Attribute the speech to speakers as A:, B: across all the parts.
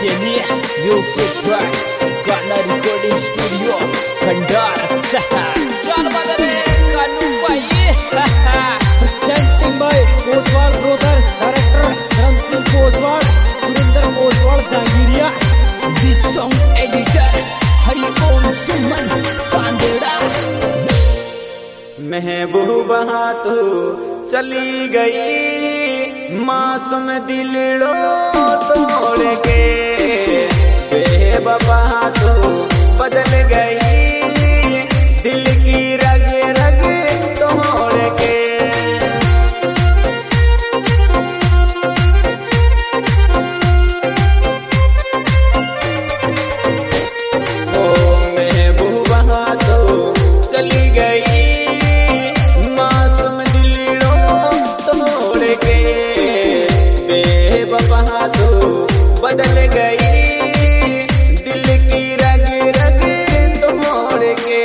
A: Seni Music by Ghana Recording Studio Kandar Saha Chal badare Kanu bhai
B: Presenting by Oswald Brothers, Director Ram Singh Oswald, Surinder Oswald Jangiria.
A: This song editor Hari Om Suman Sandera
C: महबूबा तू चली गई मासूम दिलड़ो तोड़ के बेवफा तू बदल गई दिल की रग रग तोड़ के ओ महबूबा तू चली गई बदल गई दिल की रग रग तोड़ के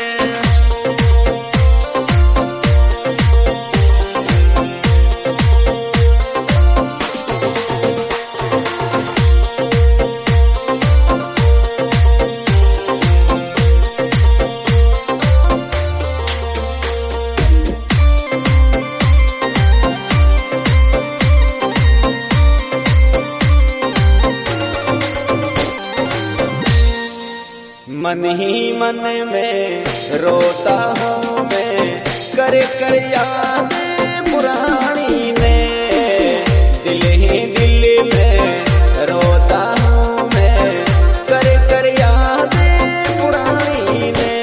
C: मन ही मन में रोता हूँ मैं कर कर याद पुरानी ने दिल ही दिल में रोता हूँ मैं कर कर याद पुरानी ने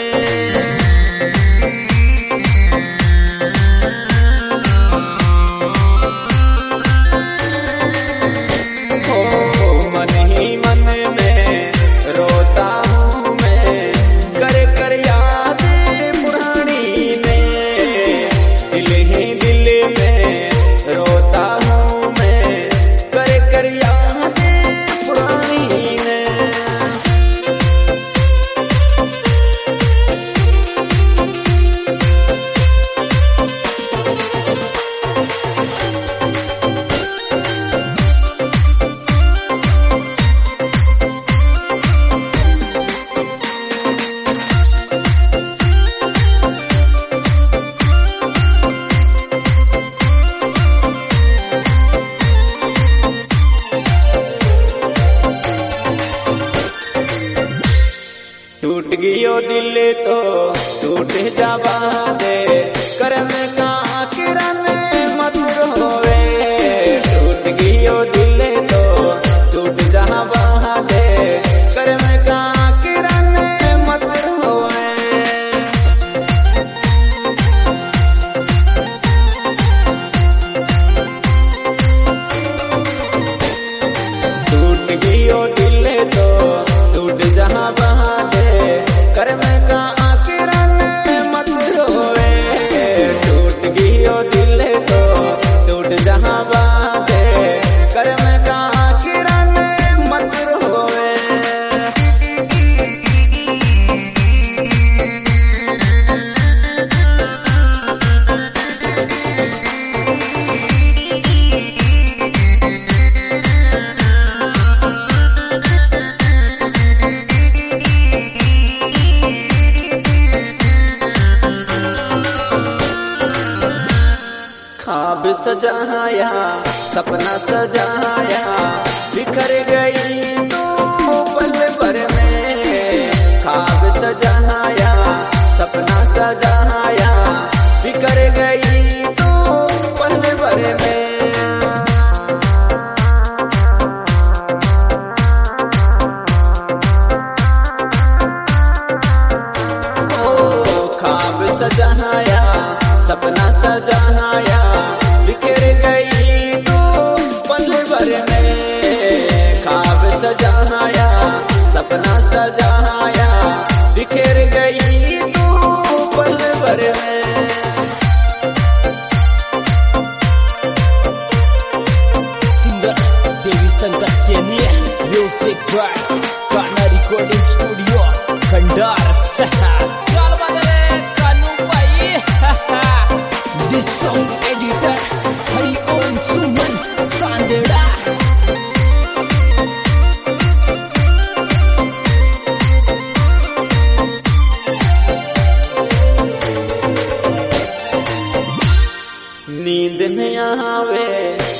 C: ओ मन ही मन में रोता टूट गयो दिल तो टूट जावा दे करम का किरण मत रोवे टूट गयो दिल तो टूट जावा दे करम का किरण मत रोवे टूट गयो दिल तो टूट जावा कर्म का किरण मत रोवे टूट गयो दिल तो टूट जहाँ बात कर्म का किरण मत रोवे ख्वाब सजाया सपना सजाया बिखर गई तू पल भर में ख्वाब सजाया सपना सजाया बिखर गई तू पल भर में ओ ख्वाब सजाया सपना सजाया बिखर गई तू पल भर में ख्वाब सजाया सपना सजाया बिखर गई तू पल भर में
A: Singer Devi Shankar Seni Music by Ghana Recording Studio Kandar Saha Chal badare Kanu bhai This song editor Hari Om Suman Sandera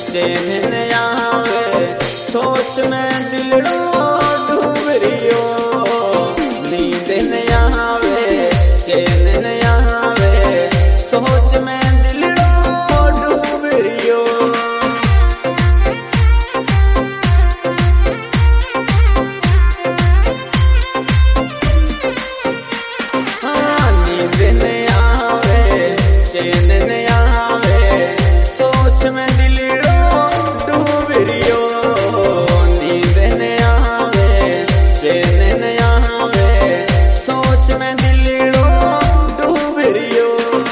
C: चैन न आवे सोच में दिलड़ो डूबरियो नींद न आवे चैन न आवे सोच में दिलड़ो डूबरियो नींद न आवे चैन न आवे सोच में दिलड़ो डूबरियो नींद न आवे चैन न आवे सोच में दिलड़ो डूबरियो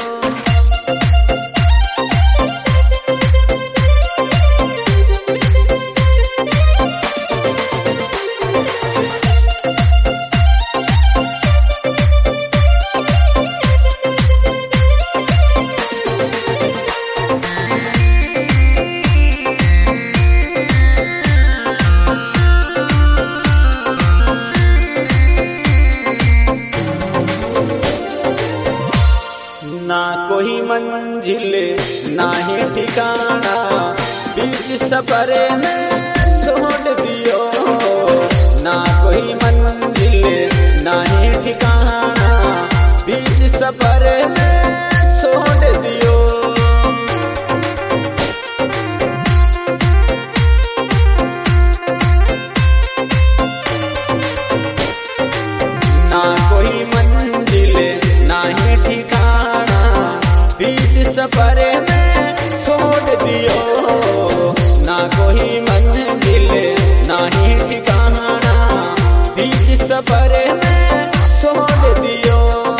C: ना कोई मंजिल ना ही ठिकाना बीच सफर में छोड़ दियो ना कोई मंजिल ना ही ठिकाना बीच सफर में छोड़ दियो ना कोई मंजिल ना ही ठिकाना बीच सफर में छोड़ दियो ना कोई मंजिल ना ही ठिकाना बीच सफर में छोड़ दियो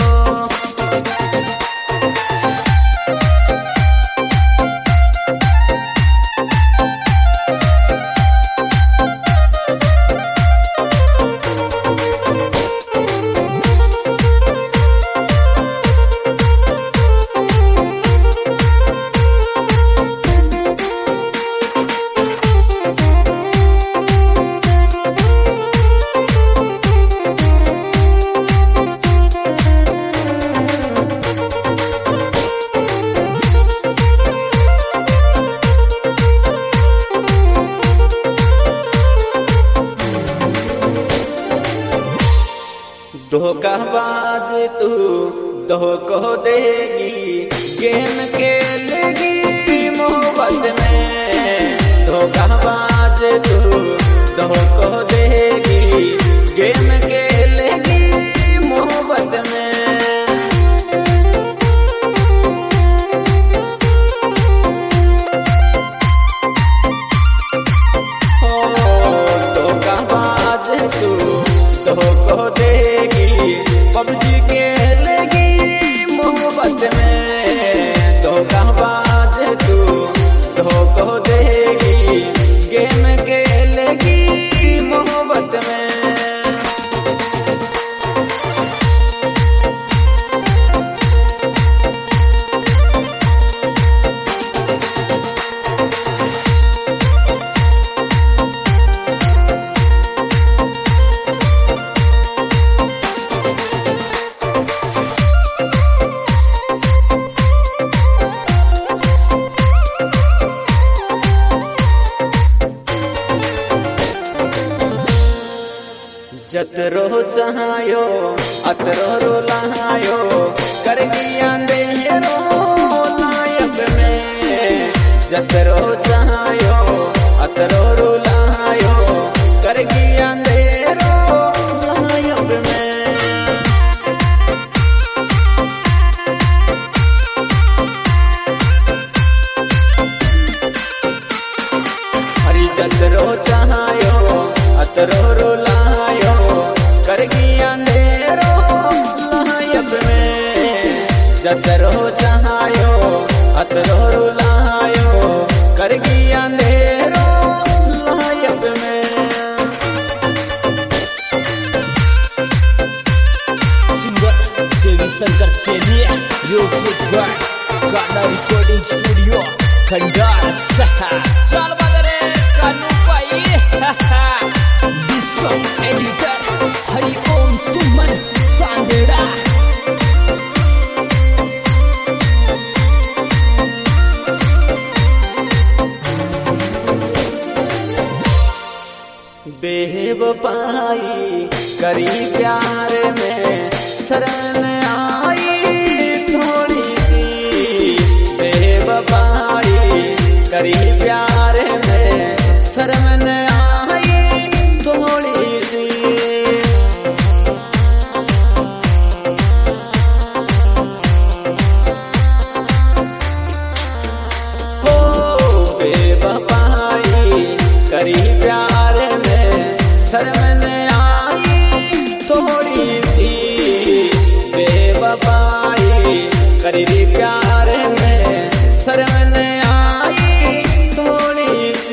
C: धोखाबाज तू धोखो देगी गेम खेलेगी मोहब्बत में धोखाबाज तू धोखो देगी गेम खेलेगी मोहब्बत में धोखाबाज तू धोखो देगी पबजी खेलेगी मोहब्बत में धोखाबाज तू धोखो देगी गेम खेलेगी मोहब्बत में जतरो चाहायो अतरो रुलायो कर दिया देरो लायक में जतरो चाहायो अतरो रुलायो कर दिया देरो लायक में हरी जतरो चाहायो अतरो रुलायो कर गया अंधेरो लायक में जतरो चाहायो अतरो रुलायो कर गया अंधेरो लायक में
A: singer Devi Shankar Seniya music by गाना रिकॉर्डिंग स्टूडियो खंडार चल बदरे कानू पाई विश्व एडिटर हरि ओम सुमन सांदेड़ा
C: बेवफाई करी प्यार में शरण आई थोड़ी सी, बेवफाई करी प्यार में शरण आई थोड़ी सी। हो बेवफाई करी प्यार में शर्म आई थोड़ी सी, बेवफाई करी प्यार में शर्म आई थोड़ी सी।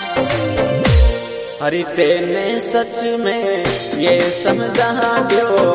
C: अरे तेने सच में ये समझा दो